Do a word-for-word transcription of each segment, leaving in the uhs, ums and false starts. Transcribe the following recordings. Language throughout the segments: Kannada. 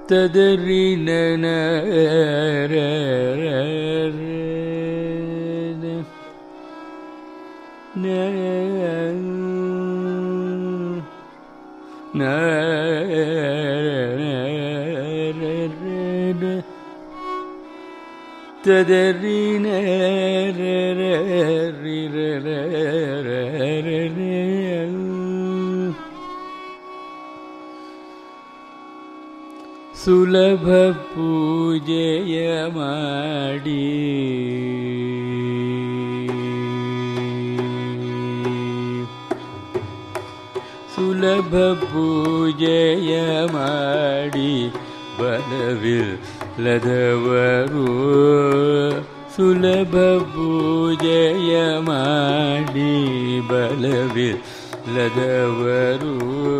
ತದರಿ ನನ ತದರಿ ಸುಲಭ ಪೂಜೆಯ ಮಾಡಿ ಸುಲಭ ಪೂಜೆಯ ಮಾಡಿ ಬಲವಿಲ್ಲದವರು ಸುಲಭ ಪೂಜೆಯ ಮಾಡಿ ಬಲವಿಲ್ಲದವರು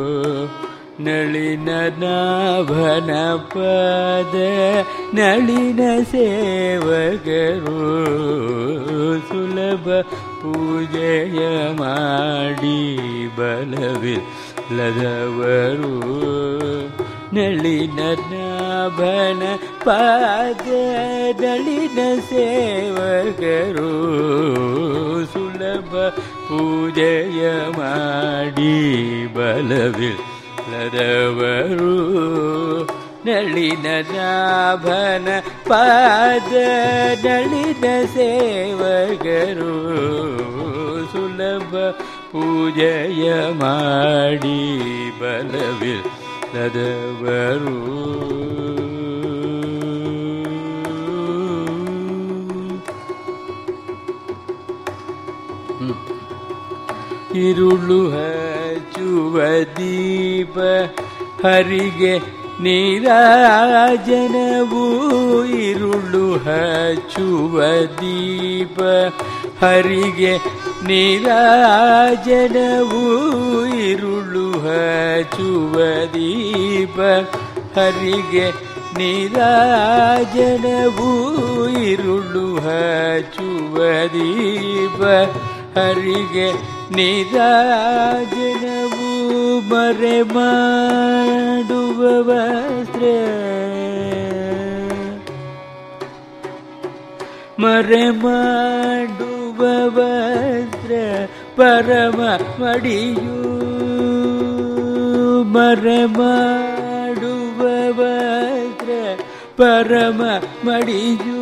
ನಳಿನ ನಾಭನ ಪದ ನಳಿನ ಸೇವಕರು ಸುಲಭ ಪೂಜೆಯ ಮಾಡಿ ಬಲವಿಲ್ಲದವರು ನಳಿನ ನಾಭನ ಪಾದ ನಳಿನ ಸೇವಕರು ಸುಲಭ ಪೂಜೆಯ ಮಾಡಿ ಬಲವಿಲ್ಲದವರು ನಳಿನ ನಾಭನ ಪಾದ ನಳಿನ ಸೇವಕರು ಸುಲಭ ಪೂಜೆಯ ಮಾಡಿ ಬಲವಿಲ್ಲದವರು ಇರುಳು ಹಚ್ಚುವ ದೀಪ ಹರಿಗೆ ನೀರಾಜನವು ಇರುಳು ಹಚ್ಚುವ ದೀಪ ಹರಿಗೆ ನೀರಾಜನವು ಇರುಳು ಹಚ್ಚುವ ದೀಪ ಹರಿಗೆ ನೀರಾಜನವು ಇರುಳು ಹಚ್ಚುವ ದೀಪ ಹರಿಗೆ ನೀರಾಜನವು ಮರೆ ಮಾಡುವ ವಸ್ತ್ರ ಮರೆ ಮಾಡುವ ವಸ್ತ್ರ ಪರಮ ಮಡಿಯು ಮರೆ ಮಾಡುವ ವಸ್ತ್ರ ಪರಮ ಮಡಿಯು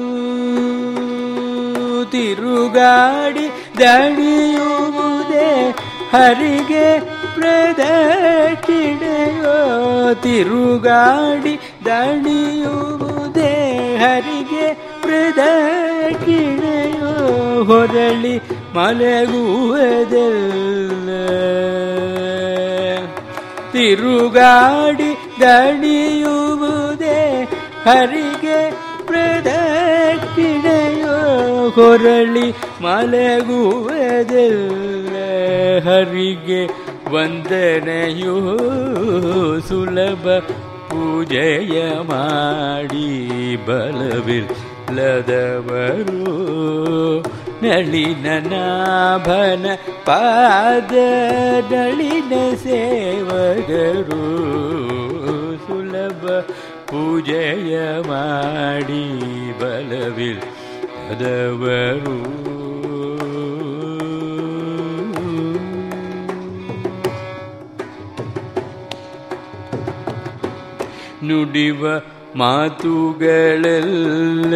ತಿರುಗಾಡಿ ದಣಿಯುವುದೇ ಹರಿಗೆ ಪ್ರದಕ್ಷಿಣೆಯೋ ತಿರುಗಾಡಿ ದಣಿಯುವುದೇ ಹರಿಗೆ ಪ್ರದಕ್ಷಿಣೆಯೋ ಹೊರಳಿ ಮಲಗುವುದಲ್ಲ ತಿರುಗಾಡಿ ದಣಿಯುವುದೇ ಹರಿಗೆ ಪ್ರದಕ್ಷಿಣೆಯೋ ಹೊರಳಿ ಮಲಗುವುದಲ್ಲ ಹರಿಗೆ ವಂದನೆಯೋ ಸುಲಭ ಪೂಜೆಯ ಮಾಡಿ ಬಲವಿಲ್ಲದವರು ನಳಿನ ನಾಭನ ಪಾದ ನಳಿನ ಸೇವಕರು ಸುಲಭ ಪೂಜೆಯ ಮಾಡಿ ಬಲವಿಲ್ಲದವರು ನುಡಿವ ಮಾತುಗಳೆಲ್ಲ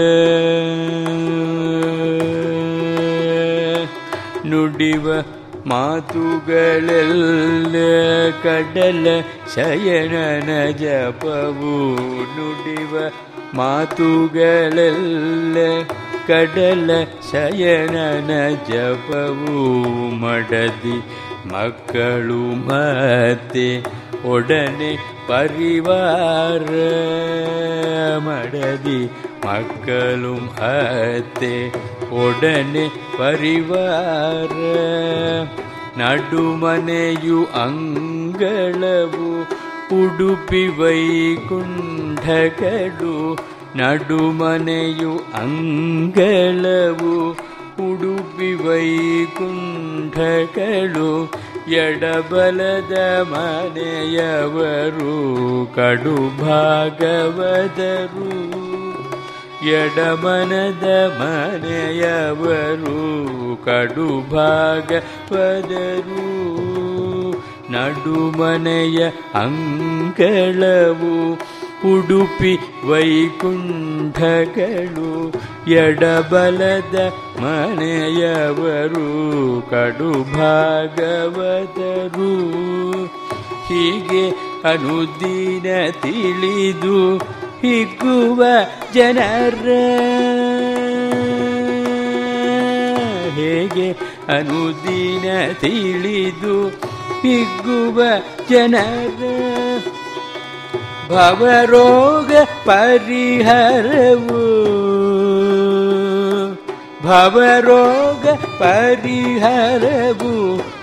ನುಡಿವ ಮಾತುಗಳೆಲ್ಲ ಕಡಲ ಶಯನನ ಜಪವು ನುಡಿವ ಮಾತುಗಳೆಲ್ಲ ಕಡಲ ಶಯನನ ಜಪವು ಮಡದಿ ಮಕ್ಕಳು ಮತ್ತೆ ಒಡನೆ ಪರಿವಾರ ಮಡದಿ ಮಕ್ಕಳು ಮತ್ತೆ ಒಡನೆ ಪರಿವಾರ ನಡುಮನೆಯು ಅಂಗಳವು ಉಡುಪಿ ವೈಕುಂಠಗಳು ನಡುಮನೆಯು ಅಂಗಳವು ಉಡುಪಿ ವೈಕುಂಠಗಳು ಎಡಬಲದ ಮನೆಯವರು ಕಡು ಭಾಗವದರು. ಎಡಮನದ ಮನೆಯವರು ಕಡು ಭಾಗವದರು. ನಡುಮನೆಯ ಅಂಗಳವು ಉಡುಪಿ ವೈಕುಂಠಗಳು. ಎಡಬಲದ ಮನೆಯವರು ಕಡು ಭಾಗವದರು. ಹೀಗೆ ಅನುದಿನ ತಿಳಿದು ಹಿಗ್ಗುವ ಜನರ, ಹೇಗೆ ಅನುದಿನ ತಿಳಿದು ಹಿಗ್ಗುವ ಜನರ ಭವರೋಗ ಪರಿಹರವು. ಭವರೋಗ ಪರಿಹರವು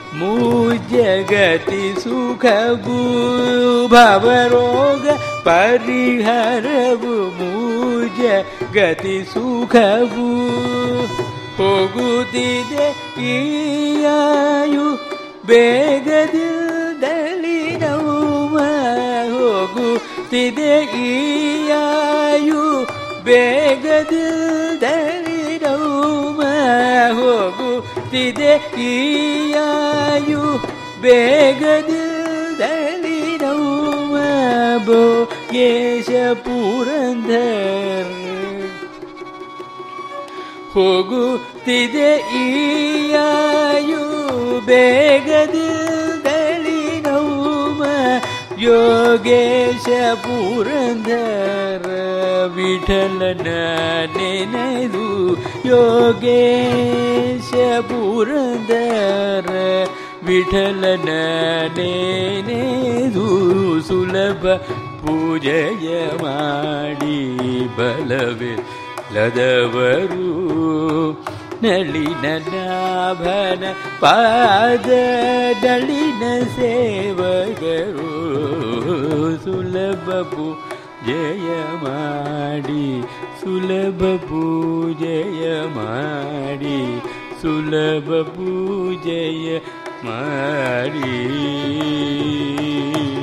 ಮೂಜಗತಿ ಸುಖವು. ಭವರೋಗ ಪರಿಹರವು ಮೂಜಗತಿ ಸುಖವು. ಹೋಗುತ್ತಿದೆ ಈಯಾಯು ಬೇಗದಿಲ್ದಲಿ ನೋವ. ಹೋಗುತ್ತಿದೆ ಈಯಾಯು ಬೇಗದಿಲ್ದಲಿ ನೋವ. ಹೋಗುತ್ತಿದೆ ಈಯಾಯು ಬೇಗದಿಲ್ದಲಿ ನೋವ. ಭೋಗೇಶ ಪುರಂದರ ಹೋಗುತ್ತಿದೆ ಈಯಾಯು ಬೇಗದಿಲ್ದಲಿ ನೋವ. ಯೋಗೇಶ ಪುರಂದರ ವಿಠಲನ ನೆನೆದು. ಯೋಗೇಶ ಪುರಂದರ ವಿಠಲನ ನೆನೆದು. ಸುಲಭ ಪೂಜೆಯ ಮಾಡಿ ಬಲವೇ ಲದವರು. ನಳಿನ ನಾಭನ ಪಾದ ನಳಿನ ಸೇವಕರು. ಸುಲಭ ಪೂಜೆಯ ಮಾಡಿ ಸುಲಭ ಪೂಜೆಯ ಮಾಡಿ ಸುಲಭ ಪೂಜೆಯ ಮಾಡಿ.